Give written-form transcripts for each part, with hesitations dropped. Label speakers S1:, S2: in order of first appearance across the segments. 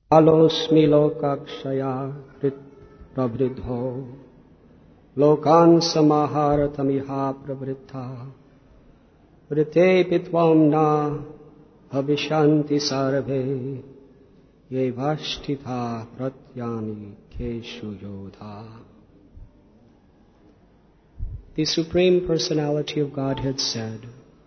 S1: Alosmi lokakshaya krit pravridho lokan samaharatamiha pravrittha vrite pitvam na bhavishanti sarve ye vashtitha pratyani keshu yodha. The Supreme Personality of Godhead said,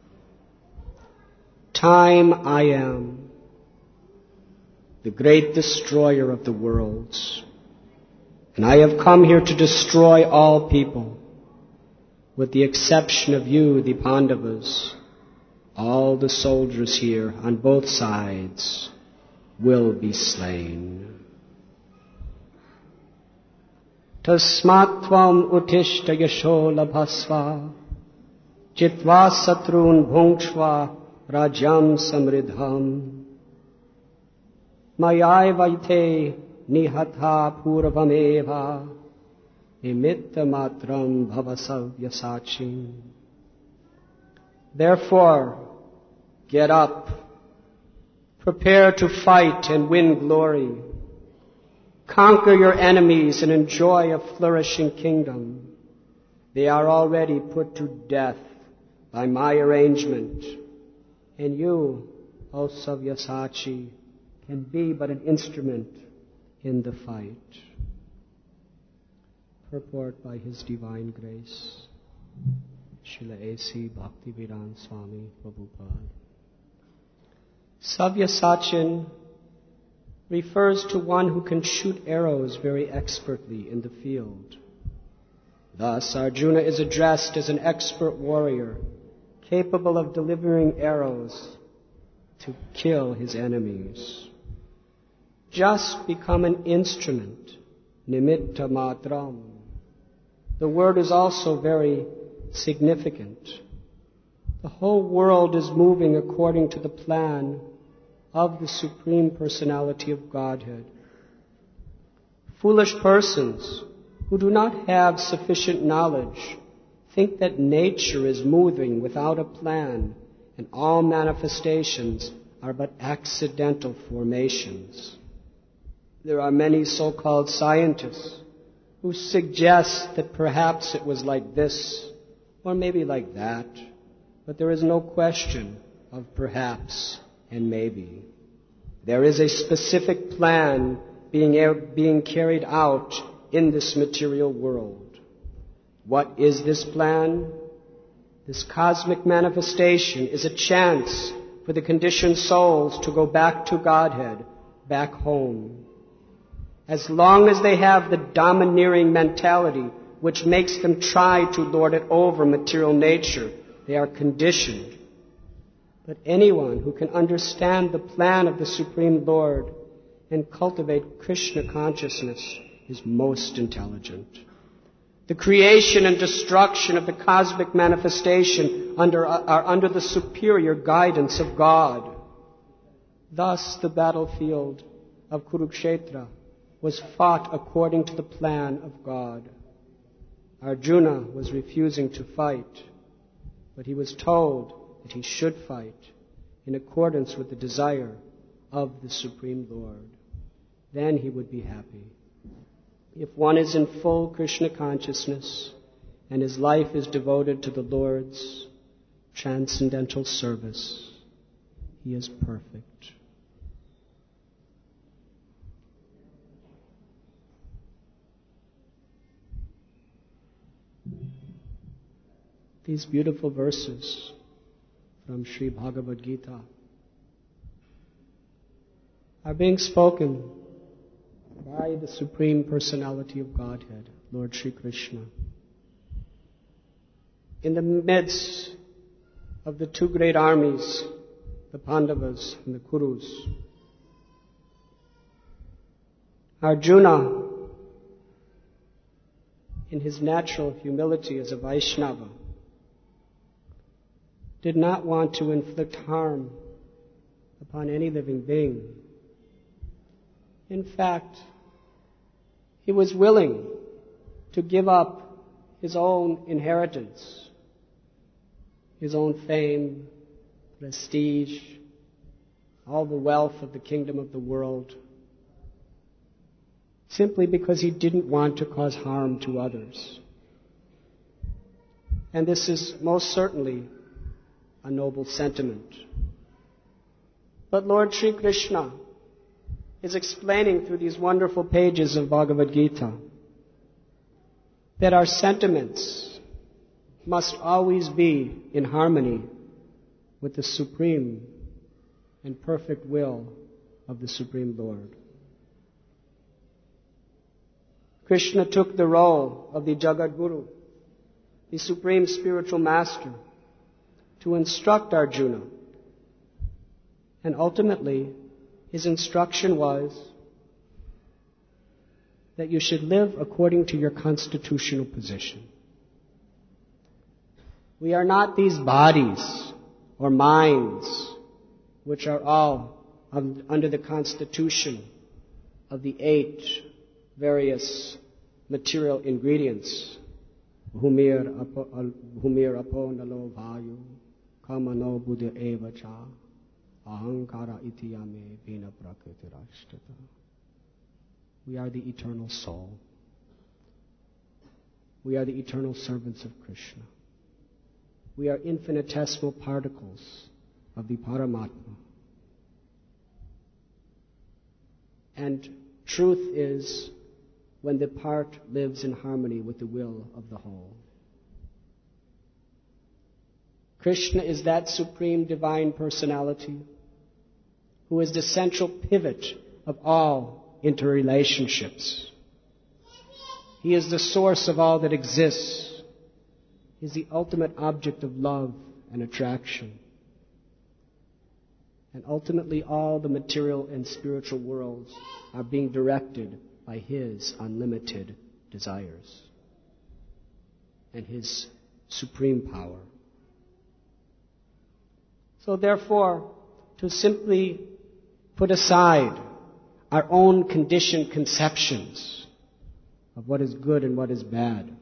S1: "Time I am, the great destroyer of the worlds, and I have come here to destroy all people, with the exception of you, the Pandavas. All the soldiers here on both sides will be slain. Tasmat tvam utishta yasho labhasva, chitva satrun bhungshva rajyam samridham. Mayaivaite nihatha purvameva nimitta matram bhavasavyasachim." Therefore, get up, prepare to fight and win glory. Conquer your enemies and enjoy a flourishing kingdom. They are already put to death by my arrangement, and you, O Savyasachi, can be but an instrument in the fight. Purport by His Divine Grace, Srila A.C. Bhaktivedanta Swami Prabhupada. Savyasachin refers to one who can shoot arrows very expertly in the field. Thus, Arjuna is addressed as an expert warrior, capable of delivering arrows to kill his enemies. Just become an instrument, nimitta matram. The word is also very significant. The whole world is moving according to the plan of the Supreme Personality of Godhead. Foolish persons who do not have sufficient knowledge think that nature is moving without a plan and all manifestations are but accidental formations. There are many so-called scientists who suggest that perhaps it was like this or maybe like that, but there is no question of perhaps and maybe. There is a specific plan being carried out in this material world. What is this plan? This cosmic manifestation is a chance for the conditioned souls to go back to Godhead, back home. As long as they have the domineering mentality which makes them try to lord it over material nature, they are conditioned. But anyone who can understand the plan of the Supreme Lord and cultivate Krishna consciousness is most intelligent. The creation and destruction of the cosmic manifestation are under the superior guidance of God. Thus, the battlefield of Kurukshetra was fought according to the plan of God. Arjuna was refusing to fight, but he was told that he should fight in accordance with the desire of the Supreme Lord. Then he would be happy. If one is in full Krishna consciousness and his life is devoted to the Lord's transcendental service, he is perfect. These beautiful verses from Sri Bhagavad Gita are being spoken by the Supreme Personality of Godhead, Lord Sri Krishna, in the midst of the two great armies, the Pandavas and the Kurus. Arjuna, in his natural humility as a Vaishnava, did not want to inflict harm upon any living being. In fact, he was willing to give up his own inheritance, his own fame, prestige, all the wealth of the kingdom of the world, simply because he didn't want to cause harm to others. And this is most certainly a noble sentiment. But Lord Sri Krishna is explaining through these wonderful pages of Bhagavad Gita that our sentiments must always be in harmony with the supreme and perfect will of the Supreme Lord. Krishna took the role of the Jagat Guru, the supreme spiritual master, to instruct Arjuna. And ultimately, his instruction was that you should live according to your constitutional position. We are not these bodies or minds which are all under the constitution of the 8 various material ingredients. Bhumir apo nalo vayu kamano buddha eva cha ahankara itiyame vina prakritirashtata. We are the eternal soul. We are the eternal servants of Krishna. We are infinitesimal particles of the Paramatma. And truth is when the part lives in harmony with the will of the whole. Krishna is that supreme divine personality who is the central pivot of all interrelationships. He is the source of all that exists. He is the ultimate object of love and attraction. And ultimately all the material and spiritual worlds are being directed by His unlimited desires and His supreme power. So therefore, to simply put aside our own conditioned conceptions of what is good and what is bad,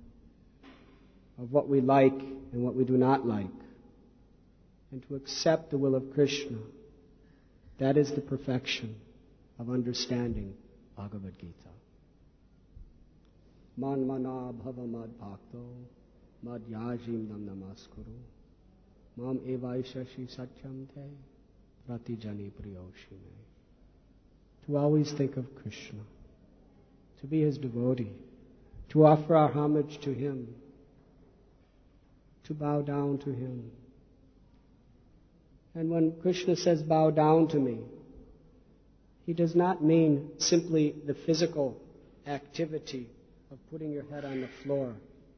S1: of what we like and what we do not like, and to accept the will of Krishna, that is the perfection of understanding Bhagavad Gita. Man mana bhava mad bhakto mad yajim nam namaskuru mam evaishashi satyam te pratijani priyoshime. To always think of Krishna, to be His devotee, to offer our homage to Him, to bow down to Him. And when Krishna says, bow down to me, He does not mean simply the physical activity of putting your head on the floor.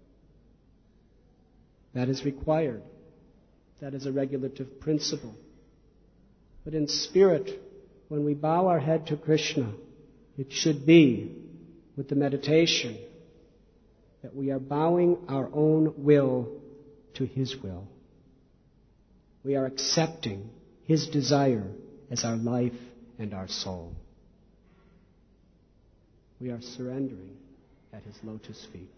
S1: That is required. That is a regulative principle. But in spirit, when we bow our head to Krishna, it should be with the meditation that we are bowing our own will to His will. We are accepting His desire as our life and our soul. We are surrendering at His lotus feet.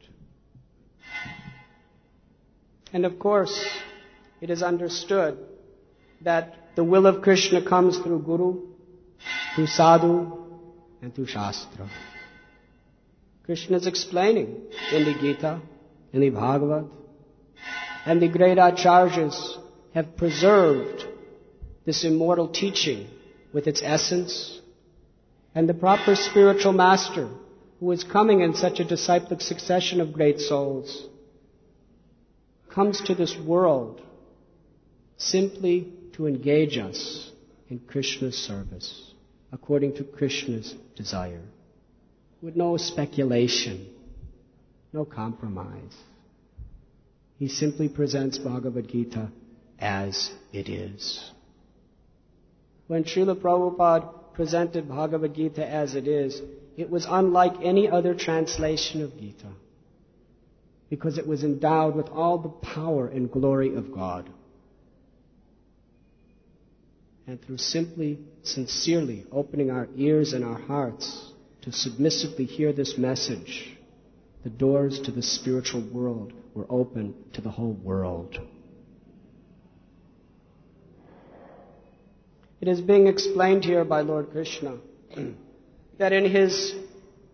S1: And of course, it is understood that the will of Krishna comes through Guru, through Sadhu, and through Shastra. Krishna is explaining in the Gita, in the Bhagavad, and the great Acharyas have preserved this immortal teaching with its essence, and the proper spiritual master who is coming in such a disciplic succession of great souls comes to this world simply to engage us in Krishna's service, according to Krishna's desire, with no speculation, no compromise. He simply presents Bhagavad Gita as it is. When Srila Prabhupada presented Bhagavad Gita as it is, it was unlike any other translation of Gita, because it was endowed with all the power and glory of God. And through simply, sincerely opening our ears and our hearts to submissively hear this message, the doors to the spiritual world were open to the whole world. It is being explained here by Lord Krishna that in His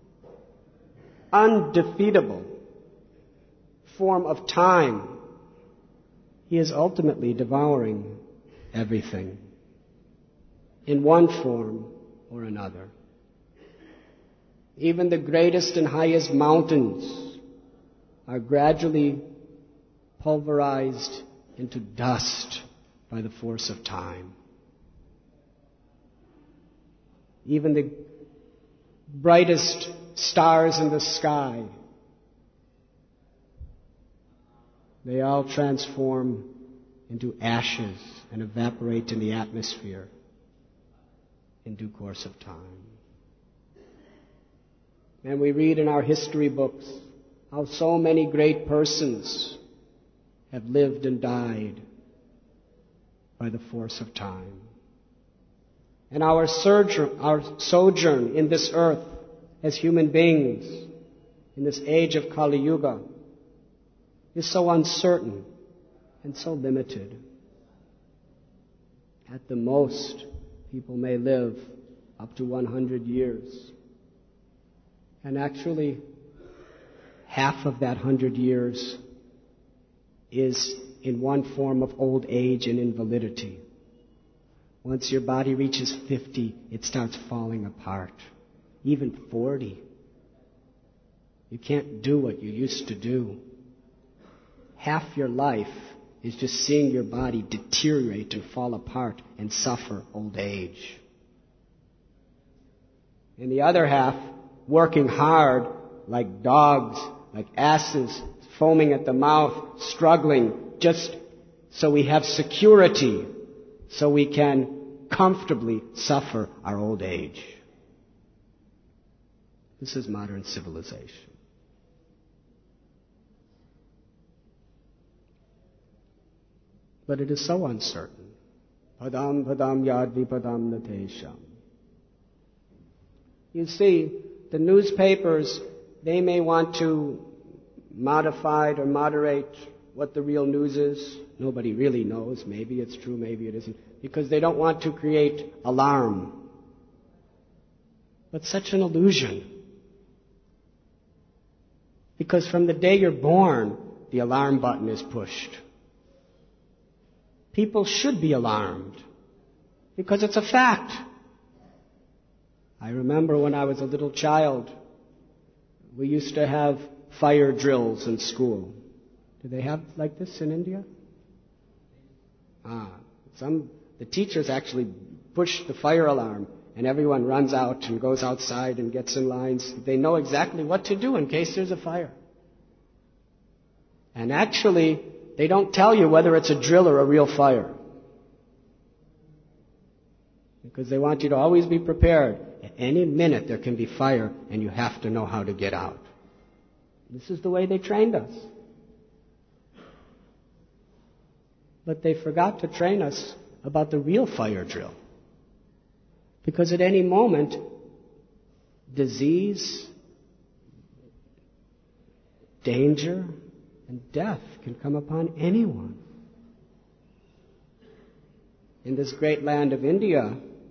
S1: undefeatable form of time, he is ultimately devouring everything in one form or another. Even the greatest and highest mountains are gradually pulverized into dust by the force of time. Even the brightest stars in the sky, they all transform into ashes and evaporate in the atmosphere in due course of time. And we read in our history books how so many great persons have lived and died by the force of time. And our sojourn in this earth as human beings in this age of Kali Yuga is so uncertain and so limited. At the most, people may live up to 100 years. And actually, half of that 100 years is in one form of old age and invalidity. Once your body reaches 50, it starts falling apart. Even 40. You can't do what you used to do. Half your life is just seeing your body deteriorate and fall apart and suffer old age. And the other half, working hard like dogs, like asses, foaming at the mouth, struggling just so we have security, so we can comfortably suffer our old age. This is modern civilization. But it is so uncertain. Padam padam yadvi padam natesham. You see, the newspapers, they may want to modify or moderate what the real news is. Nobody really knows. Maybe it's true, maybe it isn't. Because they don't want to create alarm. But such an illusion. Because from the day you're born, the alarm button is pushed. People should be alarmed. Because it's a fact. I remember when I was a little child, we used to have fire drills in school. Do they have like this in India? The teachers actually push the fire alarm and everyone runs out and goes outside and gets in lines. They know exactly what to do in case there's a fire. And actually, they don't tell you whether it's a drill or a real fire. Because they want you to always be prepared. At any minute there can be fire and you have to know how to get out. This is the way they trained us. But they forgot to train us about the real fire drill. Because at any moment, disease, danger, and death can come upon anyone. In this great land of India,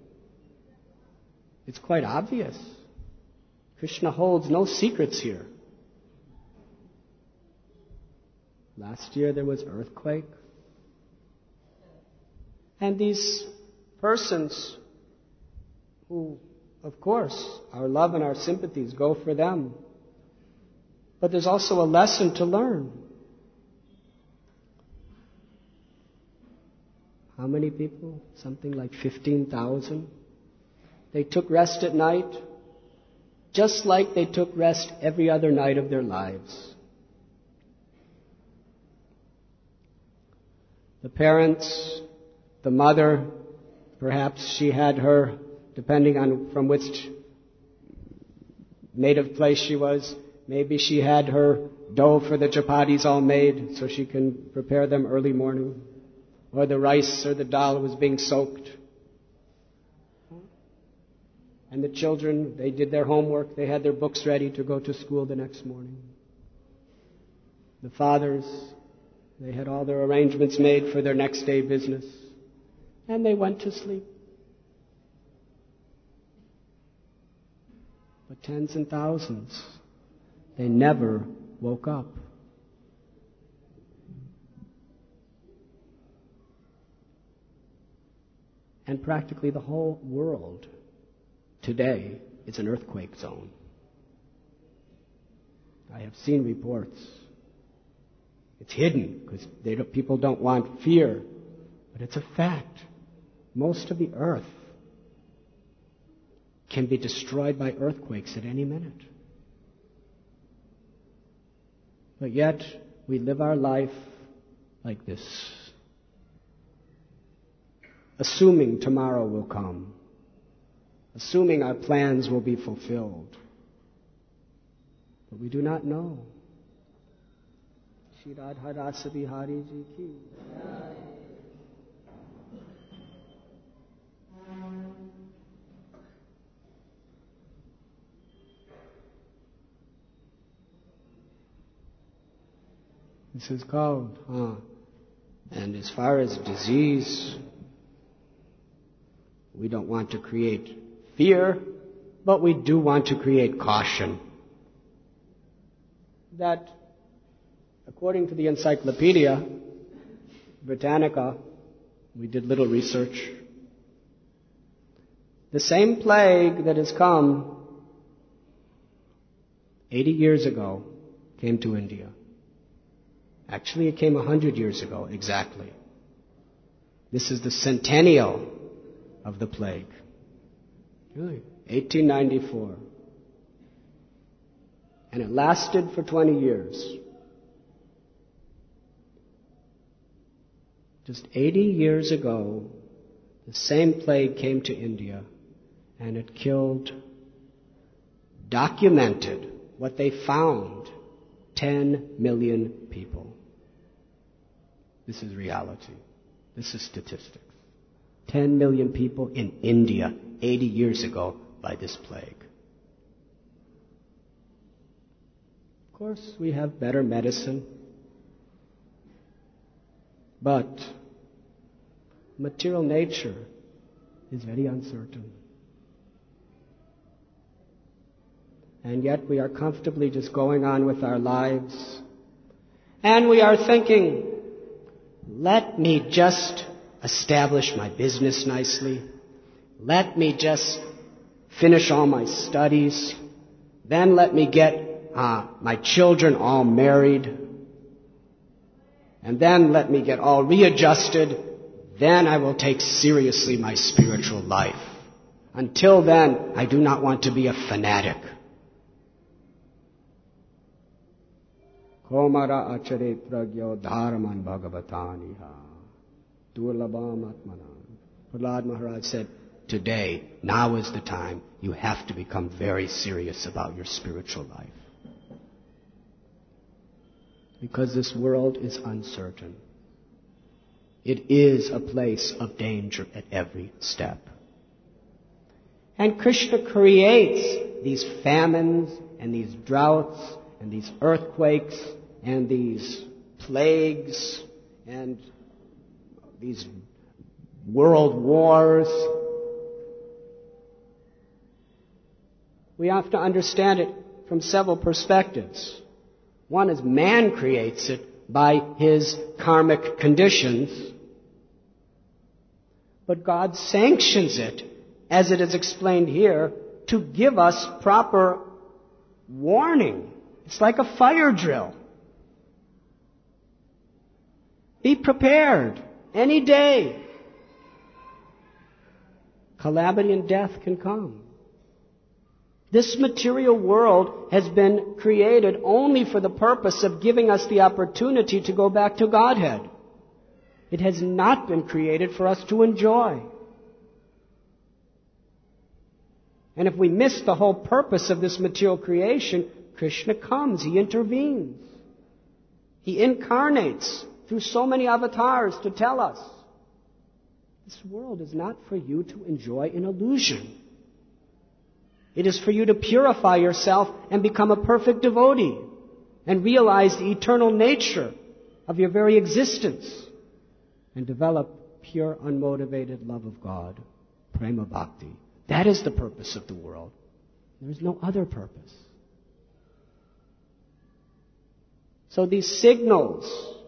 S1: it's quite obvious. Krishna holds no secrets here. Last year there was earthquake. And these persons who, of course, our love and our sympathies go for them. But there's also a lesson to learn. How many people? Something like 15,000. They took rest at night, just like they took rest every other night of their lives. The parents, the mother, perhaps she had her, depending on from which native place she was, maybe she had her dough for the chapatis all made so she can prepare them early morning. Or the rice or the dal was being soaked. And the children, they did their homework, they had their books ready to go to school the next morning. The fathers, they had all their arrangements made for their next day business. And they went to sleep. But tens and thousands They never woke up. And practically the whole world today is an earthquake zone. I have seen reports. It's hidden because people don't want fear, but it's a fact. Most of the earth can be destroyed by earthquakes at any minute. But yet, we live our life like this, assuming tomorrow will come, assuming our plans will be fulfilled. But we do not know. Shri Radha Rasa Bihari Ji ki. This is called, and as far as disease, we don't want to create fear, but we do want to create caution. That, according to the Encyclopedia Britannica, we did little research, the same plague that has come 80 years ago came to India. Actually, it came 100 years ago, exactly. This is the centennial of the plague. Really? 1894. And it lasted for 20 years. Just 80 years ago, the same plague came to India, and it killed, documented, what they found, 10 million people. This is reality. This is statistics. 10 million people in India 80 years ago by this plague. Of course, we have better medicine, but material nature is very uncertain. And yet we are comfortably just going on with our lives. And we are thinking, let me just establish my business nicely. Let me just finish all my studies. Then let me get my children all married. And then let me get all readjusted. Then I will take seriously my spiritual life. Until then, I do not want to be a fanatic. Komara achare pragyo dharman bhagavataniha durlabam atmanan. Prahlad Maharaj said, today, now is the time. You have to become very serious about your spiritual life. Because this world is uncertain. It is a place of danger at every step. And Krishna creates these famines and these droughts and these earthquakes and these plagues and these world wars. We have to understand it from several perspectives. One is man creates it by his karmic conditions, but God sanctions it, as it is explained here, to give us proper warning. It's like a fire drill. Be prepared. Any day, calamity and death can come. This material world has been created only for the purpose of giving us the opportunity to go back to Godhead. It has not been created for us to enjoy. And if we miss the whole purpose of this material creation, Krishna comes, He intervenes. He incarnates through so many avatars to tell us, this world is not for you to enjoy an illusion. It is for you to purify yourself and become a perfect devotee and realize the eternal nature of your very existence and develop pure, unmotivated love of God, prema bhakti. That is the purpose of the world. There is no other purpose. So these signals,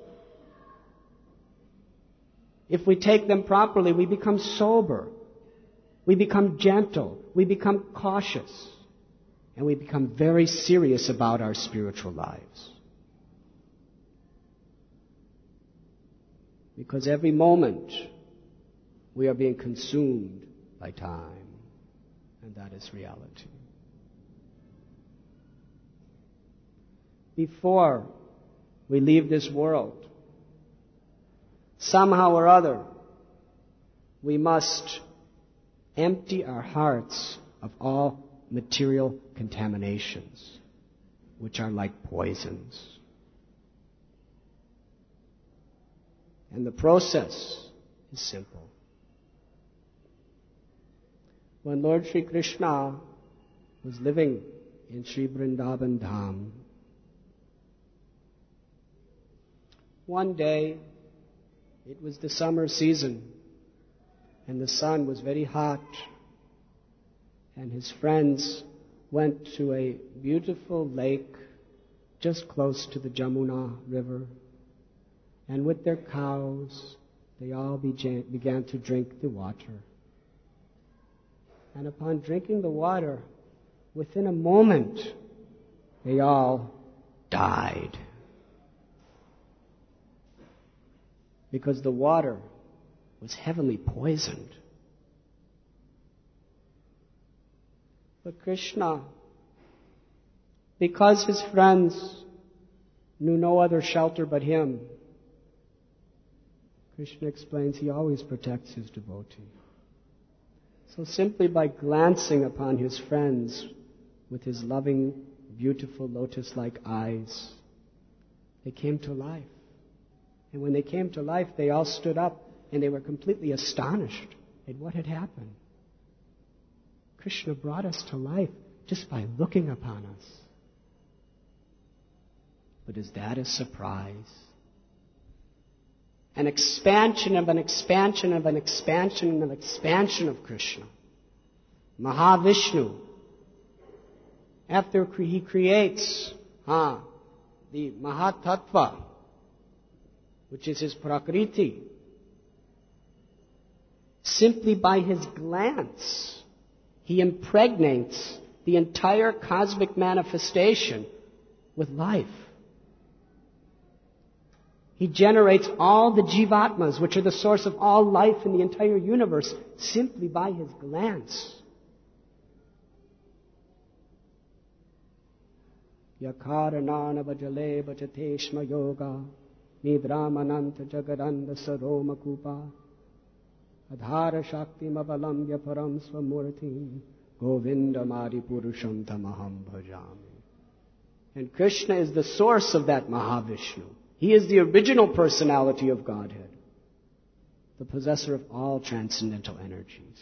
S1: if we take them properly, we become sober, we become gentle, we become cautious, and we become very serious about our spiritual lives. Because every moment we are being consumed by time, and that is reality. Before we leave this world, somehow or other, we must empty our hearts of all material contaminations, which are like poisons. And the process is simple. When Lord Sri Krishna was living in Sri Vrindavan Dham, one day, it was the summer season, and the sun was very hot, and his friends went to a beautiful lake just close to the Jamuna River, and with their cows, they all began to drink the water. And upon drinking the water, within a moment, they all died. Because the water was heavily poisoned. But Krishna, because his friends knew no other shelter but him, Krishna explains he always protects his devotee. So simply by glancing upon his friends with his loving, beautiful lotus-like eyes, they came to life. And when they came to life, they all stood up and they were completely astonished at what had happened. Krishna brought us to life just by looking upon us. But is that a surprise? An expansion of an expansion of an expansion of an expansion of Krishna. Mahavishnu. After he creates the Mahatattva, which is his Prakriti, simply by his glance, he impregnates the entire cosmic manifestation with life. He generates all the Jivatmas, which are the source of all life in the entire universe, simply by his glance. Yakaranana vajale bhajateshma yoga nidramananta jagadanda saroma kupa adhara shakti mavalambya param swamurti govinda mari purusham tamaham bhajami. And Krishna is the source of that Mahavishnu. He is the original personality of Godhead, the possessor of all transcendental energies.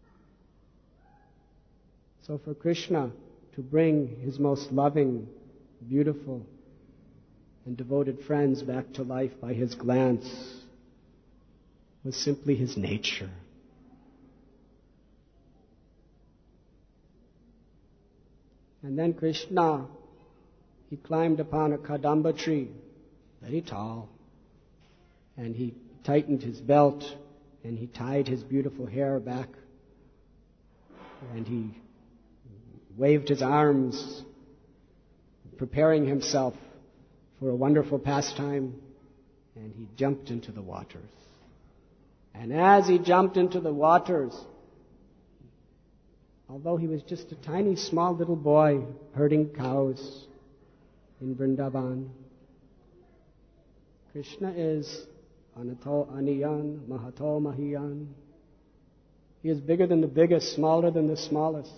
S1: So for Krishna to bring his most loving, beautiful, and devoted friends back to life by his glance was simply his nature. And then Krishna, he climbed upon a kadamba tree, very tall, and he tightened his belt and he tied his beautiful hair back and he waved his arms, preparing himself for a wonderful pastime, and he jumped into the waters. And as he jumped into the waters, although he was just a tiny, small little boy herding cows in Vrindavan, Krishna is Anato Aniyan, Mahato Mahiyan. He is bigger than the biggest, smaller than the smallest.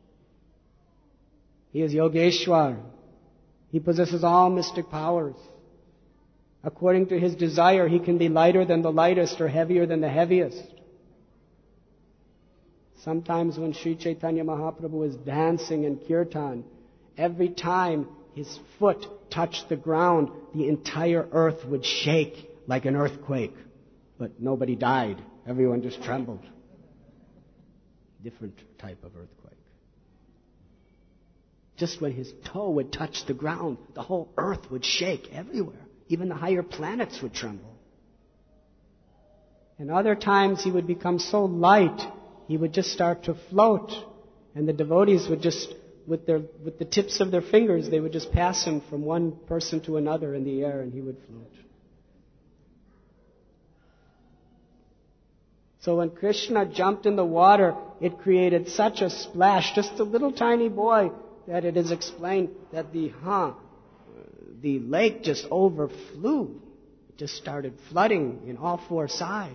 S1: He is Yogeshwar. He possesses all mystic powers. According to his desire, he can be lighter than the lightest or heavier than the heaviest. Sometimes when Sri Chaitanya Mahaprabhu is dancing in kirtan, every time his foot touched the ground, the entire earth would shake like an earthquake. But nobody died. Everyone just trembled. Different type of earthquake. just when his toe would touch the ground, the whole earth would shake everywhere. Even the higher planets would tremble. And other times he would become so light, he would just start to float. And the devotees would just, with the tips of their fingers, they would just pass him from one person to another in the air, and he would float. So when Krishna jumped in the water, it created such a splash, just a little tiny boy, that it is explained that the lake just overflew. It just started flooding in all four sides.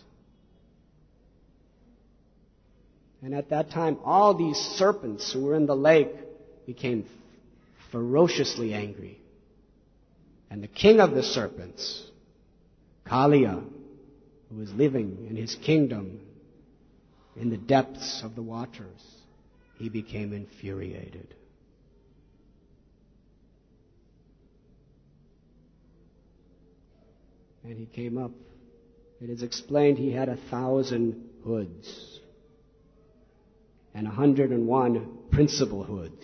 S1: And at that time, all these serpents who were in the lake became ferociously angry. And the king of the serpents, Kaliya, who was living in his kingdom in the depths of the waters, he became infuriated. And he came up. It is explained he had 1,000 hoods and 101 principal hoods.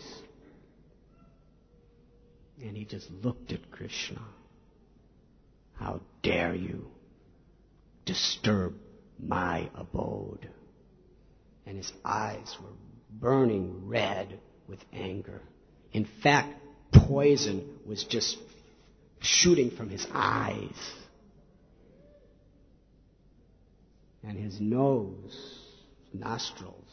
S1: And he just looked at Krishna. How dare you disturb my abode? And his eyes were burning red with anger. In fact, poison was just shooting from his eyes. And his nose, nostrils,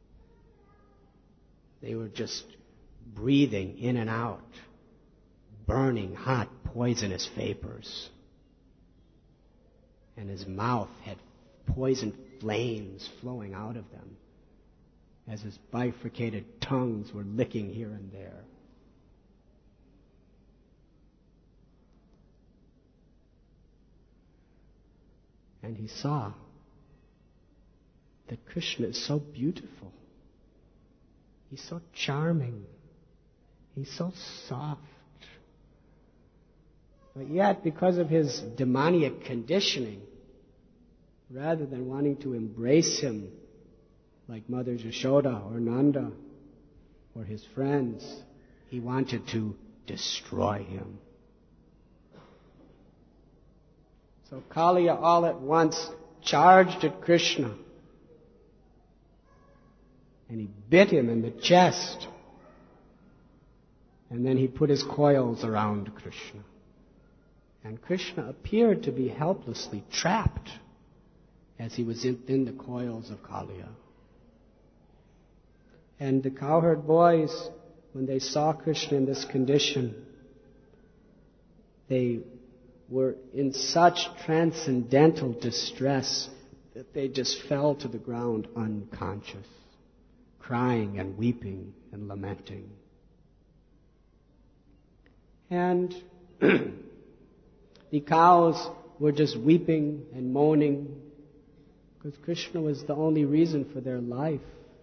S1: they were just breathing in and out, burning hot, poisonous vapors. And his mouth had poison flames flowing out of them as his bifurcated tongues were licking here and there. And he saw that Krishna is so beautiful. He's so charming. He's so soft. But yet, because of his demoniac conditioning, rather than wanting to embrace him like Mother Yashoda or Nanda or his friends, he wanted to destroy him. So Kaliya all at once charged at Krishna. And he bit him in the chest. And then he put his coils around Krishna. And Krishna appeared to be helplessly trapped as he was in the coils of Kaliya. And the cowherd boys, when they saw Krishna in this condition, they were in such transcendental distress that they just fell to the ground unconscious, crying and weeping and lamenting. And the cows were just weeping and moaning because Krishna was the only reason for their life.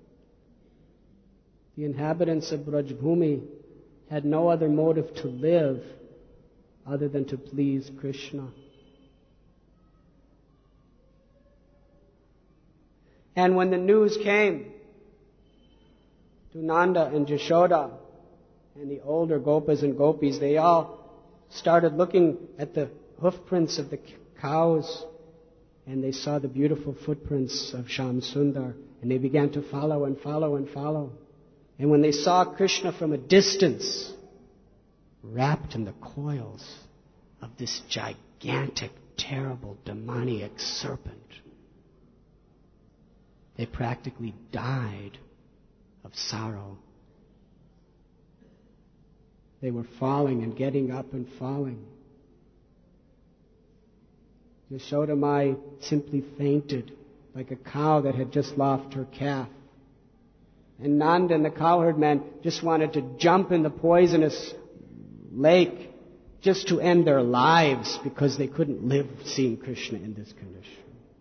S1: The inhabitants of Brajbhumi had no other motive to live other than to please Krishna. And when the news came to Nanda and Yashoda and the older Gopas and Gopis, they all started looking at the hoofprints of the cows, and they saw the beautiful footprints of Shyam Sundar, and they began to follow and follow and follow. And when they saw Krishna from a distance, wrapped in the coils of this gigantic, terrible, demoniac serpent, they practically died of sorrow. They were falling and getting up and falling. Yashoda Mai simply fainted like a cow that had just lost her calf. And Nanda and the cowherd man just wanted to jump in the poisonous lake just to end their lives because they couldn't live seeing Krishna in this condition.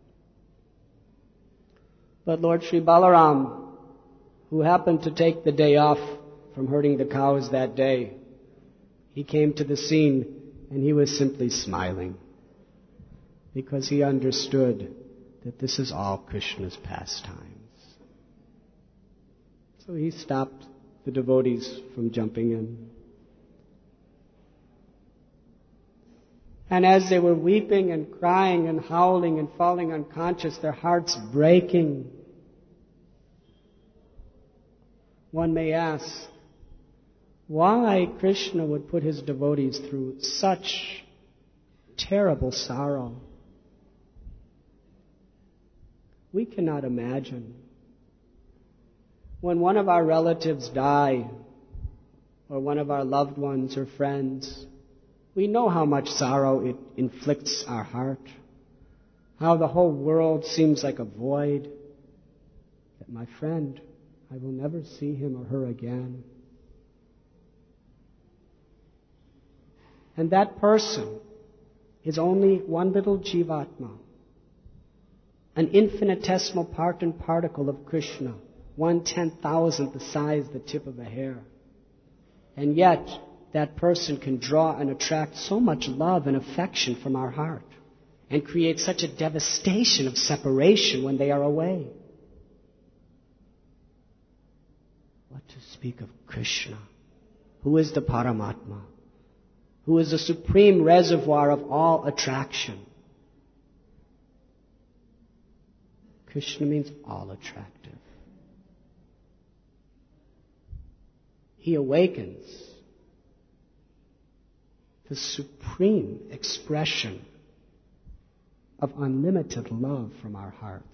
S1: But Lord Sri Balaram, who happened to take the day off from herding the cows that day, he came to the scene and he was simply smiling because he understood that this is all Krishna's pastimes. So he stopped the devotees from jumping in. And as they were weeping and crying and howling and falling unconscious, their hearts breaking, one may ask, why Krishna would put his devotees through such terrible sorrow? We cannot imagine. When one of our relatives die, or one of our loved ones or friends, we know how much sorrow it inflicts our heart, how the whole world seems like a void, that my friend, I will never see him or her again. And that person is only one little Jivatma, an infinitesimal part and particle of Krishna, 1/10,000th the size of the tip of a hair. And yet, that person can draw and attract so much love and affection from our heart and create such a devastation of separation when they are away. What to speak of Krishna, who is the Paramatma, who is the supreme reservoir of all attraction. Krishna means all attractive. He awakens the supreme expression of unlimited love from our hearts.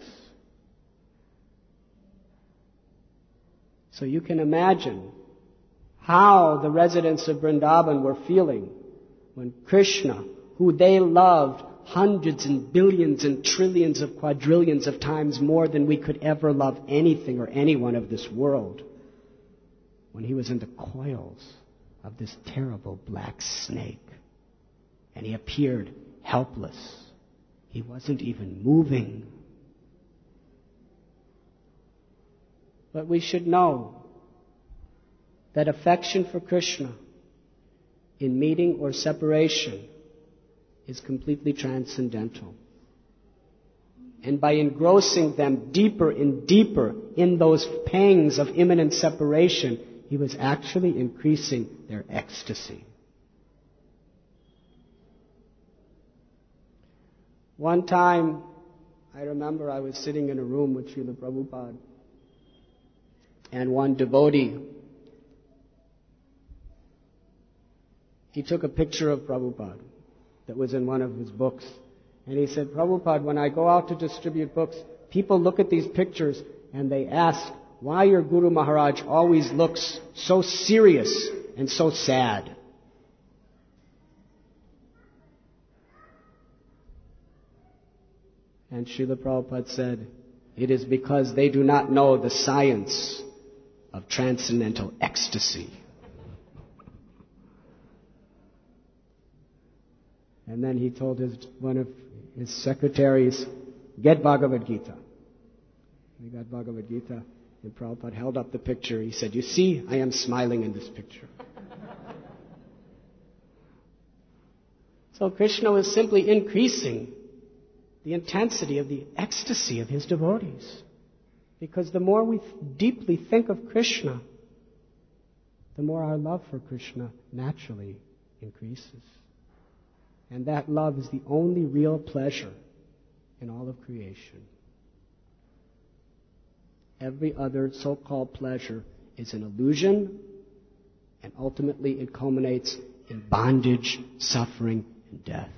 S1: So you can imagine how the residents of Vrindavan were feeling when Krishna, who they loved hundreds and billions and trillions of quadrillions of times more than we could ever love anything or anyone of this world, when he was in the coils of this terrible black snake, and he appeared helpless. He wasn't even moving. But we should know that affection for Krishna in meeting or separation is completely transcendental. And by engrossing them deeper and deeper in those pangs of imminent separation, he was actually increasing their ecstasy. One time, I remember I was sitting in a room with Srila Prabhupada, and one devotee, he took a picture of Prabhupada that was in one of his books. And he said, Prabhupada, when I go out to distribute books, people look at these pictures and they ask why your Guru Maharaj always looks so serious and so sad. And Srila Prabhupada said, it is because they do not know the science of transcendental ecstasy. And then he told one of his secretaries, get Bhagavad Gita. We got Bhagavad Gita, and Prabhupada held up the picture. He said, you see, I am smiling in this picture. So Krishna was simply increasing the intensity of the ecstasy of his devotees. Because the more we deeply think of Krishna, the more our love for Krishna naturally increases. And that love is the only real pleasure in all of creation. Every other so-called pleasure is an illusion, and ultimately it culminates in bondage, suffering, and death.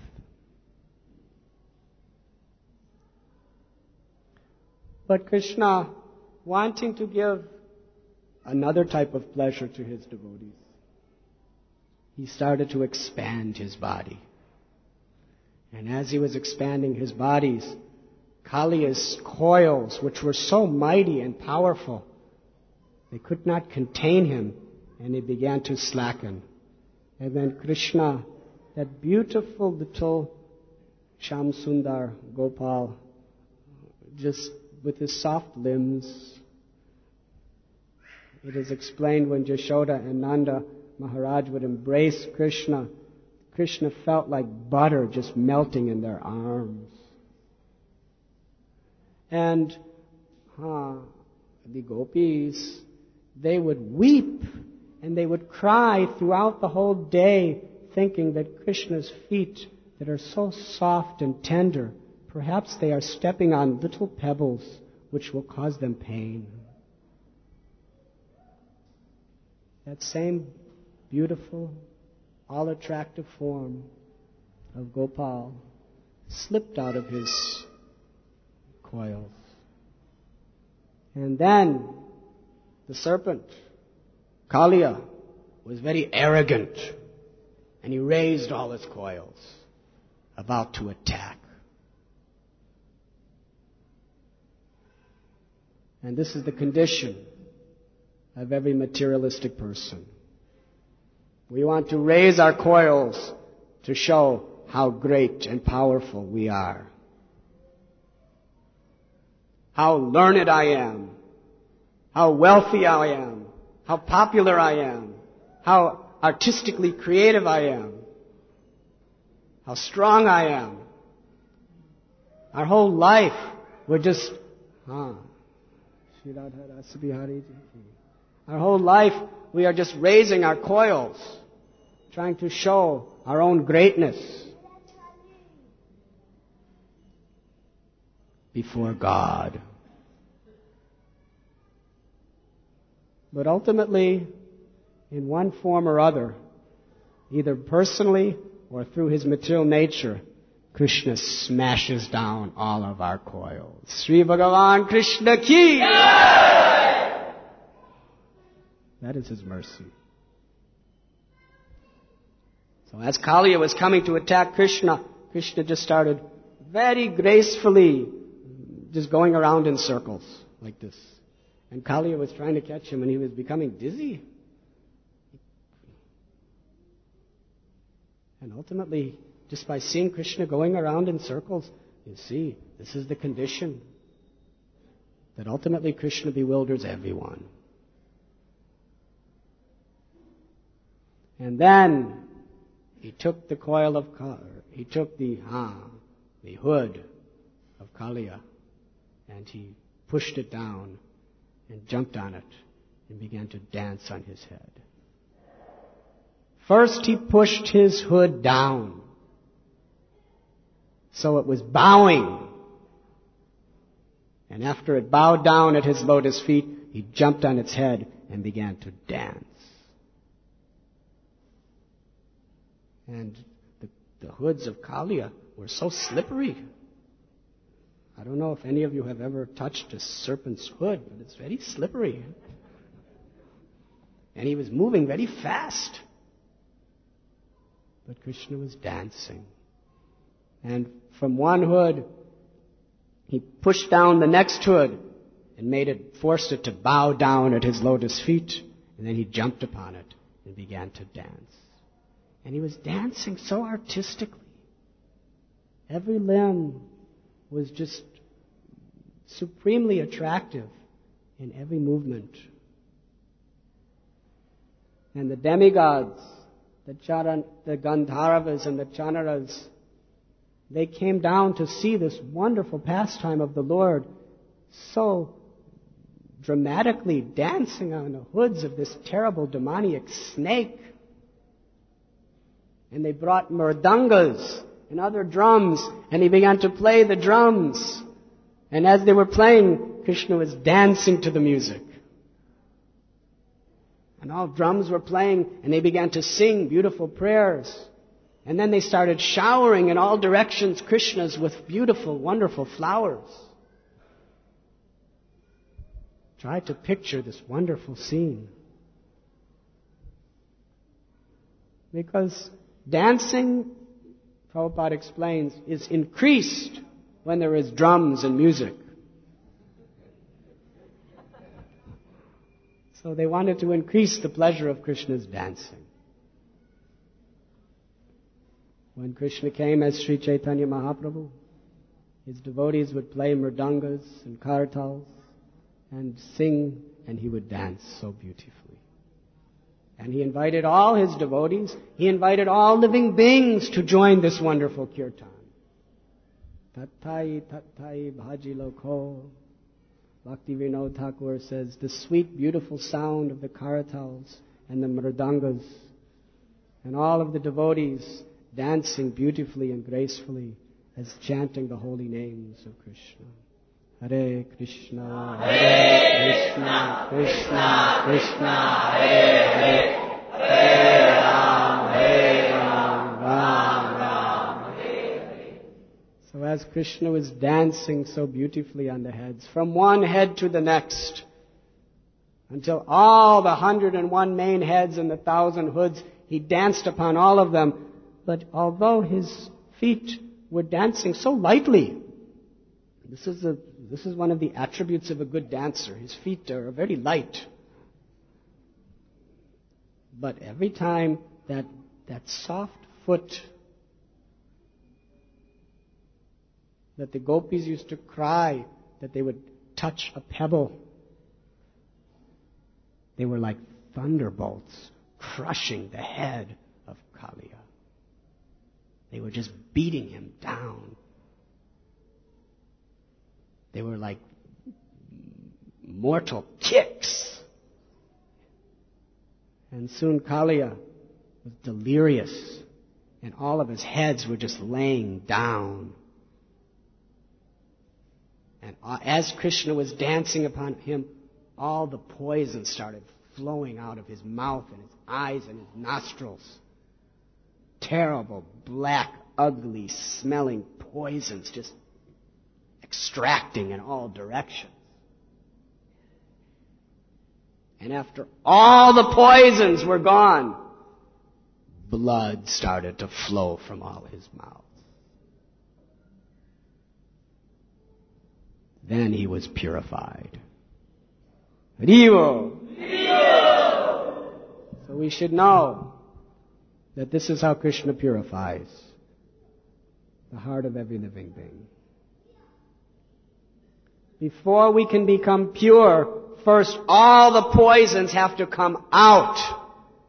S1: But Krishna, wanting to give another type of pleasure to his devotees, he started to expand his body. And as he was expanding his bodies, Kali's coils, which were so mighty and powerful, they could not contain him, and he began to slacken. And then Krishna, that beautiful little Shyam-Sundar Gopal, just with his soft limbs, it is explained when Yashoda and Nanda Maharaj would embrace Krishna, Krishna felt like butter just melting in their arms. And the gopis, they would weep and they would cry throughout the whole day, thinking that Krishna's feet that are so soft and tender, perhaps they are stepping on little pebbles which will cause them pain. That same beautiful, all-attractive form of Gopal slipped out of his coils. And then the serpent, Kaliya, was very arrogant, and he raised all his coils, about to attack. And this is the condition of every materialistic person. We want to raise our coils to show how great and powerful we are. How learned I am. How wealthy I am. How popular I am. How artistically creative I am. How strong I am. Our whole life, we're just, our whole life, we are just raising our coils, trying to show our own greatness before God. But ultimately, in one form or other, either personally or through his material nature, Krishna smashes down all of our coils. Sri Bhagavan Krishna ki! That is his mercy. So as Kaliya was coming to attack Krishna, Krishna just started very gracefully just going around in circles like this. And Kaliya was trying to catch him and he was becoming dizzy. And ultimately, just by seeing Krishna going around in circles, you see, this is the condition. That ultimately Krishna bewilders everyone. And then he took the coil of he took the hood of Kaliya, and he pushed it down and jumped on it and began to dance on his head. First he pushed his hood down, so it was bowing. And after it bowed down at his lotus feet, he jumped on its head and began to dance. And the hoods of Kaliya were so slippery. I don't know if any of you have ever touched a serpent's hood, but it's very slippery. And he was moving very fast. But Krishna was dancing. And from one hood, he pushed down the next hood and forced it to bow down at his lotus feet. And then he jumped upon it and began to dance. And he was dancing so artistically. Every limb was just supremely attractive in every movement. And the demigods, the Gandharvas and the Channaras, they came down to see this wonderful pastime of the Lord, so dramatically dancing on the hoods of this terrible demoniac snake. And they brought mridangas and other drums, and he began to play the drums. And as they were playing, Krishna was dancing to the music. And all drums were playing, and they began to sing beautiful prayers. And then they started showering in all directions Krishnas with beautiful, wonderful flowers. Try to picture this wonderful scene. Because dancing, Prabhupada explains, is increased when there is drums and music. So they wanted to increase the pleasure of Krishna's dancing. When Krishna came as Sri Chaitanya Mahaprabhu, his devotees would play mridangas and kartals and sing, and he would dance so beautifully. And he invited all his devotees, he invited all living beings to join this wonderful kirtan. Tattai tattai bhaji lokho, Bhakti Vinod Thakur says, the sweet, beautiful sound of the karatals and the mridangas, and all of the devotees dancing beautifully and gracefully as chanting the holy names of Krishna. Hare Krishna, Hare Krishna, Krishna Krishna, Hare Hare, Hare Ram, Ram Ram, Hare Hare. So as Krishna was dancing so beautifully on the heads, from one head to the next, until all the 101 main heads and the 1,000 hoods, he danced upon all of them. But although his feet were dancing so lightly, this is one of the attributes of a good dancer. His feet are very light. But every time that soft foot that the gopis used to cry that they would touch a pebble, they were like thunderbolts crushing the head of Kaliya. They were just beating him down. They were like mortal kicks. And soon Kaliya was delirious, and all of his heads were just laying down. And as Krishna was dancing upon him, all the poison started flowing out of his mouth and his eyes and his nostrils. Terrible, black, ugly, smelling poisons just extracting in all directions. And after all the poisons were gone, blood started to flow from all his mouth. Then he was purified. Haribo! So we should know that this is how Krishna purifies the heart of every living being. Before we can become pure, first all the poisons have to come out.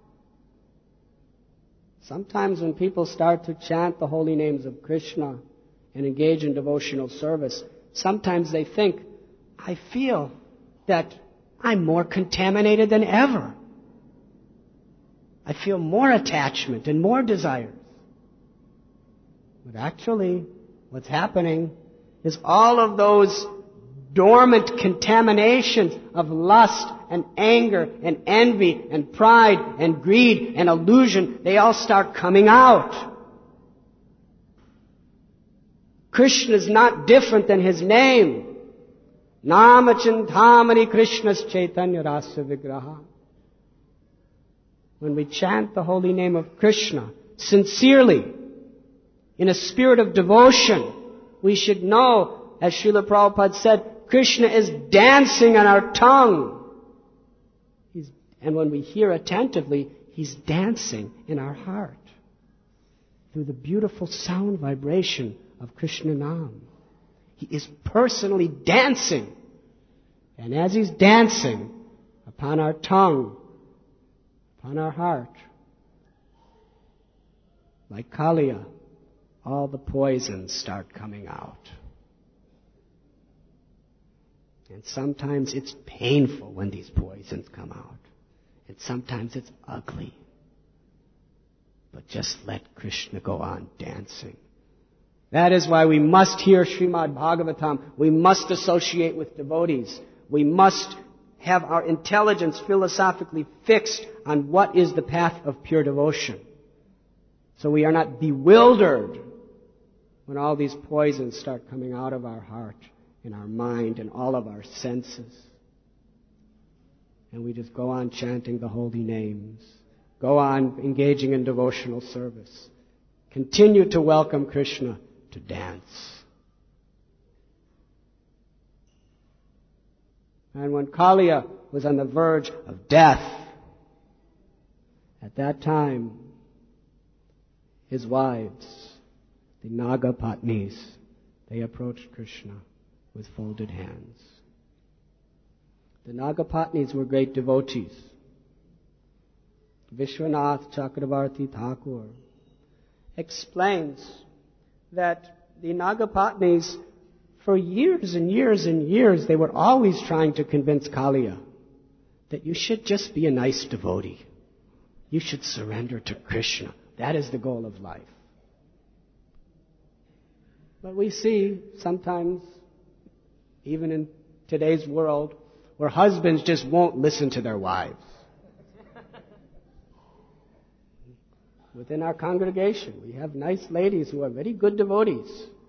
S1: Sometimes when people start to chant the holy names of Krishna and engage in devotional service, sometimes they think, I feel that I'm more contaminated than ever. I feel more attachment and more desires. But actually, what's happening is all of those dormant contaminations of lust and anger and envy and pride and greed and illusion, they all start coming out. Krishna is not different than his name. Namachintamani Krishna's Chaitanya Rasa Vigraha. When we chant the holy name of Krishna sincerely, in a spirit of devotion, we should know, as Srila Prabhupada said, Krishna is dancing on our tongue. And when we hear attentively, he's dancing in our heart through the beautiful sound vibration of Krishna Nam. He is personally dancing. And as he's dancing upon our tongue, upon our heart, like Kaliya, all the poisons start coming out. And sometimes it's painful when these poisons come out. And sometimes it's ugly. But just let Krishna go on dancing. That is why we must hear Srimad Bhagavatam. We must associate with devotees. We must have our intelligence philosophically fixed on what is the path of pure devotion. So we are not bewildered when all these poisons start coming out of our heart, in our mind, and all of our senses. And we just go on chanting the holy names. Go on engaging in devotional service. Continue to welcome Krishna to dance. And when Kaliya was on the verge of death, at that time, his wives, the Nagapatnis, they approached Krishna with folded hands. The Nagapatnis were great devotees. Vishwanath Chakravarti Thakur explains that the Nagapatnis For years and years and years, they were always trying to convince Kaliya that you should just be a nice devotee. You should surrender to Krishna. That is the goal of life. But we see sometimes, even in today's world, where husbands just won't listen to their wives. Within our congregation, we have nice ladies who are very good devotees.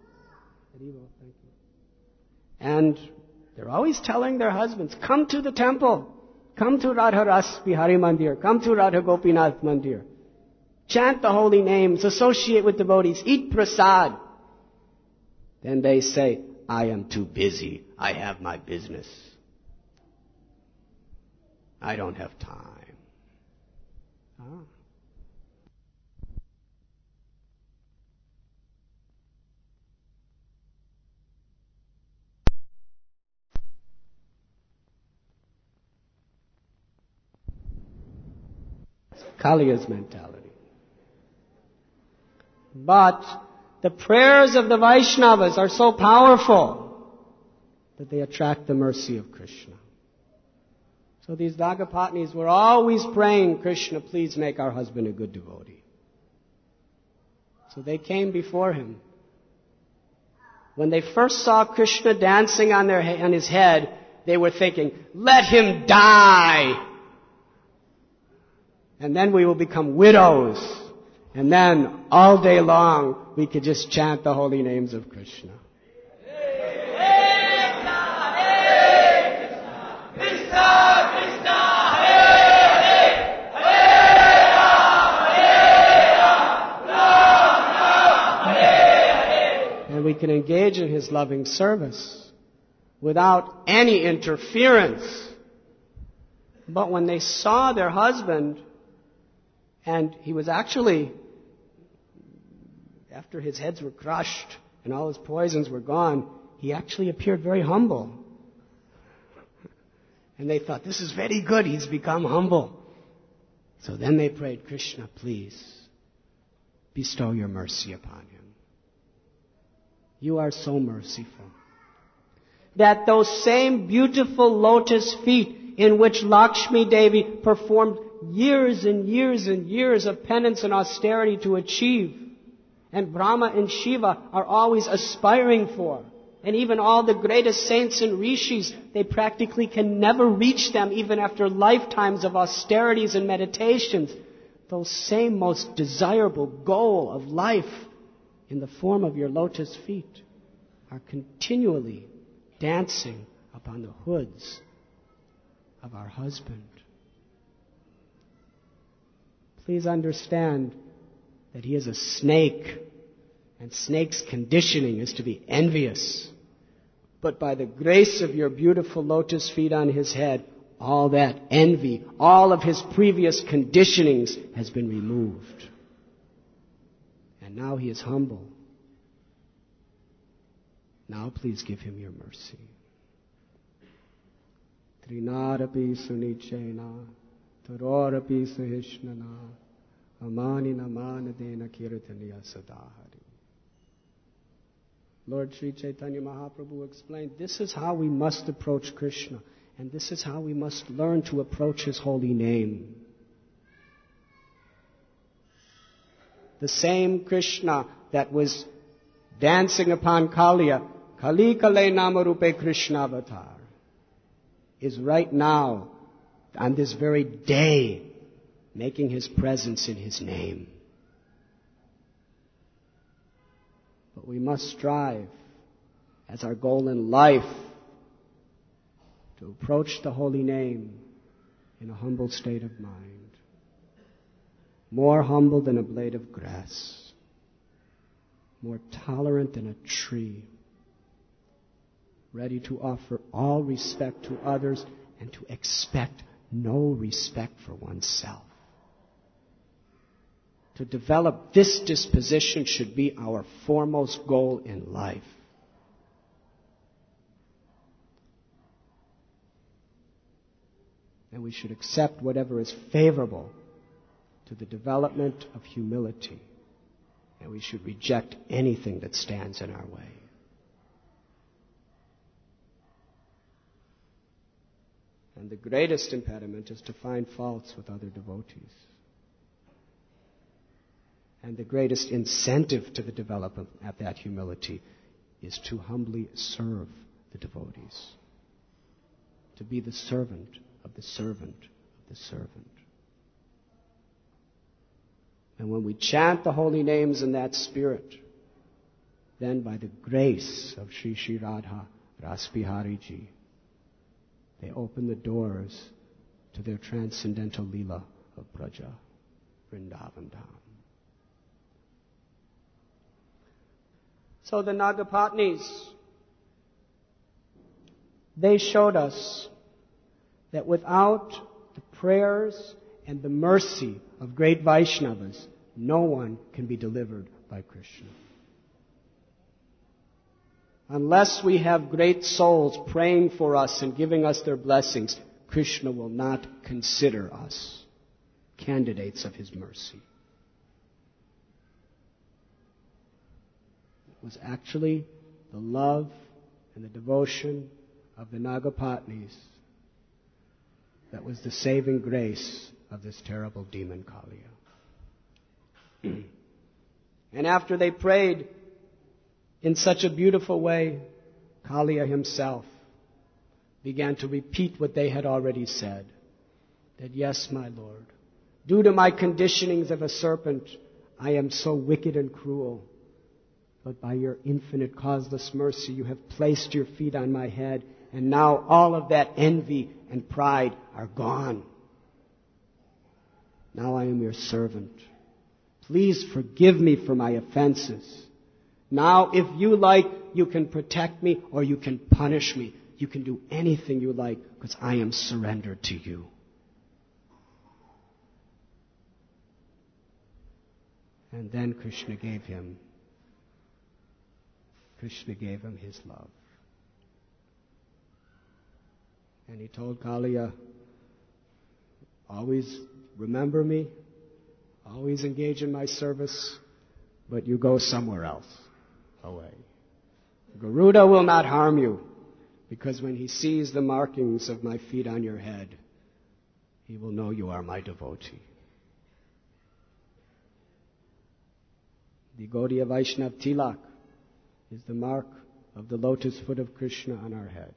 S1: And they're always telling their husbands, come to the temple. Come to Radha Ras Bihari Mandir. Come to Radha Gopinath Mandir. Chant the holy names. Associate with devotees. Eat prasad. Then they say, I am too busy. I have my business. I don't have time. Kaliya's mentality. But the prayers of the Vaishnavas are so powerful that they attract the mercy of Krishna. So these Dagapatnis were always praying, Krishna, please make our husband a good devotee. So they came before him. When they first saw Krishna dancing on his head, they were thinking, let him die! And then we will become widows. And then, all day long, we could just chant the holy names of Krishna. And we can engage in his loving service without any interference. But when they saw their husband, and he was actually, after his heads were crushed and all his poisons were gone, he actually appeared very humble. And they thought, this is very good, he's become humble. So then they prayed, Krishna, please, bestow your mercy upon him. You are so merciful. That those same beautiful lotus feet in which Lakshmi Devi performed years and years and years of penance and austerity to achieve, and Brahma and Shiva are always aspiring for, and even all the greatest saints and rishis, they practically can never reach them even after lifetimes of austerities and meditations. Those same most desirable goal of life in the form of your lotus feet are continually dancing upon the hoods of our husband. Please understand that he is a snake, and snake's conditioning is to be envious. But by the grace of your beautiful lotus feet on his head, all that envy, all of his previous conditionings has been removed. And now he is humble. Now please give him your mercy. Trinarapi sunichena, tarorapi sahishnana, amanina manadena kirtaniya sadahari. Lord Sri Chaitanya Mahaprabhu explained, this is how we must approach Krishna, and this is how we must learn to approach his holy name. The same Krishna that was dancing upon Kaliya, Kali Kale Namarupe Krishna Avatar, is right now, on this very day, making his presence in his name. But we must strive, as our goal in life, to approach the holy name in a humble state of mind. More humble than a blade of grass. More tolerant than a tree. Ready to offer all respect to others and to expect no respect for oneself. To develop this disposition should be our foremost goal in life. And we should accept whatever is favorable to the development of humility. And we should reject anything that stands in our way. And the greatest impediment is to find faults with other devotees. And the greatest incentive to the development of that humility is to humbly serve the devotees. To be the servant of the servant of the servant. And when we chant the holy names in that spirit, then by the grace of Sri Sri Radha Rasbihari Ji, they open the doors to their transcendental Leela of Braja, Vrindavan Dham. So the Nagapatnis, they showed us that without the prayers and the mercy of great Vaishnavas, no one can be delivered by Krishna. Unless we have great souls praying for us and giving us their blessings, Krishna will not consider us candidates of His mercy. It was actually the love and the devotion of the Nagapatnis that was the saving grace of this terrible demon Kaliya. And after they prayed in such a beautiful way, Kaliya himself began to repeat what they had already said. That, yes, my Lord, due to my conditionings of a serpent, I am so wicked and cruel. But by your infinite causeless mercy, you have placed your feet on my head, and now all of that envy and pride are gone. Now I am your servant. Please forgive me for my offenses. Now, if you like, you can protect me or you can punish me. You can do anything you like because I am surrendered to you. And then Krishna gave him his love. And he told Kaliya, always remember me, always engage in my service, but you go somewhere else. Away. Garuda will not harm you, because when he sees the markings of my feet on your head, he will know you are my devotee. The Gaudiya Vaishnav Tilak is the mark of the lotus foot of Krishna on our head.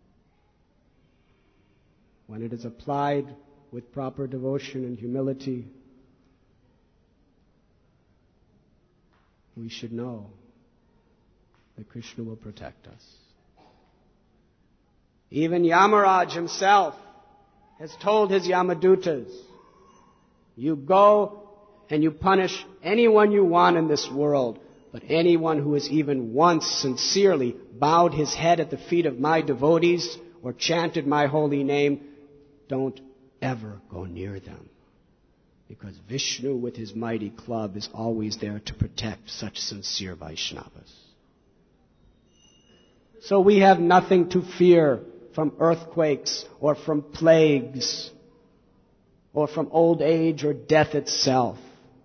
S1: When it is applied with proper devotion and humility, we should know that Krishna will protect us. Even Yamaraj himself has told his Yamadutas, you go and you punish anyone you want in this world, but anyone who has even once sincerely bowed his head at the feet of my devotees or chanted my holy name, don't ever go near them. Because Vishnu with his mighty club is always there to protect such sincere Vaishnavas. So we have nothing to fear from earthquakes or from plagues or from old age or death itself.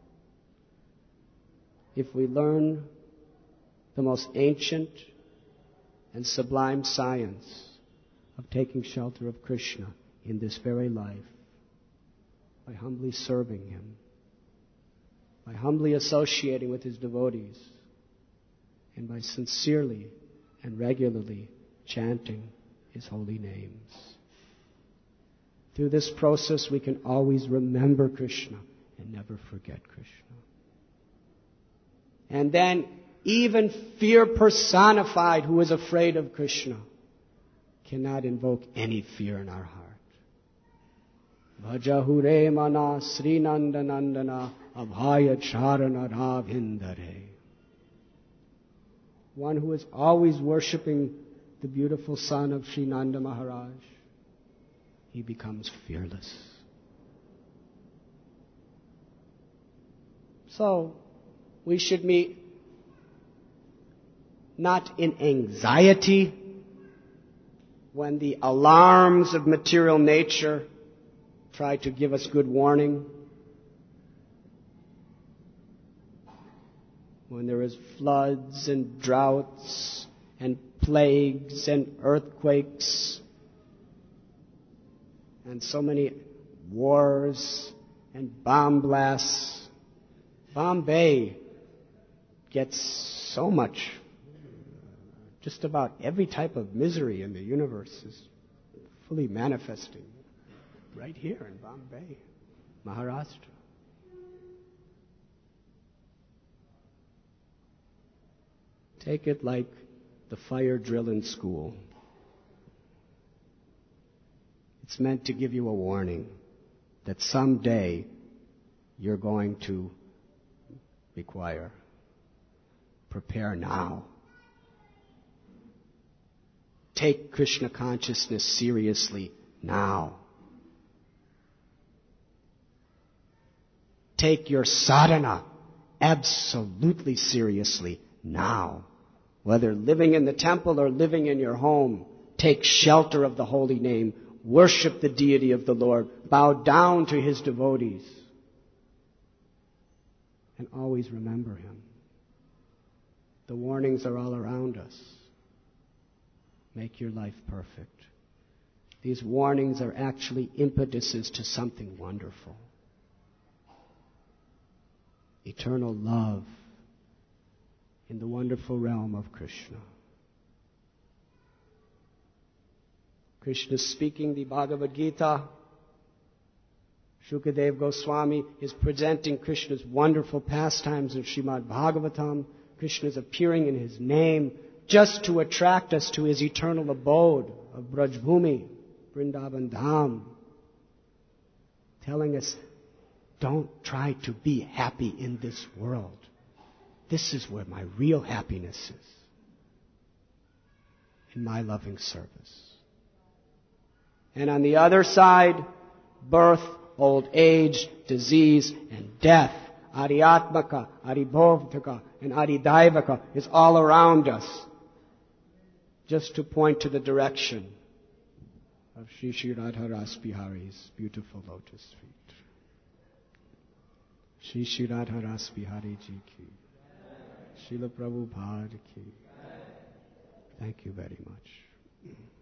S1: If we learn the most ancient and sublime science of taking shelter of Krishna in this very life, by humbly serving Him, by humbly associating with His devotees, and by sincerely and regularly chanting His holy names. Through this process, we can always remember Krishna and never forget Krishna. And then, even fear personified, who is afraid of Krishna, cannot invoke any fear in our heart. Bhajahure mana Sri Nandanandana abhaya charana ravindare. One who is always worshipping the beautiful son of Sri Nanda Maharaj, he becomes fearless. So, we should meet not in anxiety when the alarms of material nature try to give us good warning, when there is floods and droughts and plagues and earthquakes and so many wars and bomb blasts. Bombay gets so much, just about every type of misery in the universe is fully manifesting right here in Bombay, Maharashtra. Take it like the fire drill in school. It's meant to give you a warning that someday you're going to require. Prepare now. Take Krishna consciousness seriously now. Take your sadhana absolutely seriously now. Whether living in the temple or living in your home, take shelter of the holy name. Worship the deity of the Lord. Bow down to His devotees. And always remember Him. The warnings are all around us. Make your life perfect. These warnings are actually impetuses to something wonderful. Eternal love in the wonderful realm of Krishna. Krishna is speaking the Bhagavad Gita. Shukadev Goswami is presenting Krishna's wonderful pastimes in Srimad Bhagavatam. Krishna is appearing in His name just to attract us to His eternal abode of Brajbhumi, Vrindavan Dham. Telling us, don't try to be happy in this world. This is where my real happiness is. In my loving service. And on the other side, birth, old age, disease, and death. Adhyatmaka, Adhibhavaka, and Adhidaivaka is all around us. Just to point to the direction of Sri Sri Radha Ras Bihari's beautiful lotus feet. Sri Sri Radha Ras Bihari Ji ki. Srila Prabhupada ki. Thank you very much.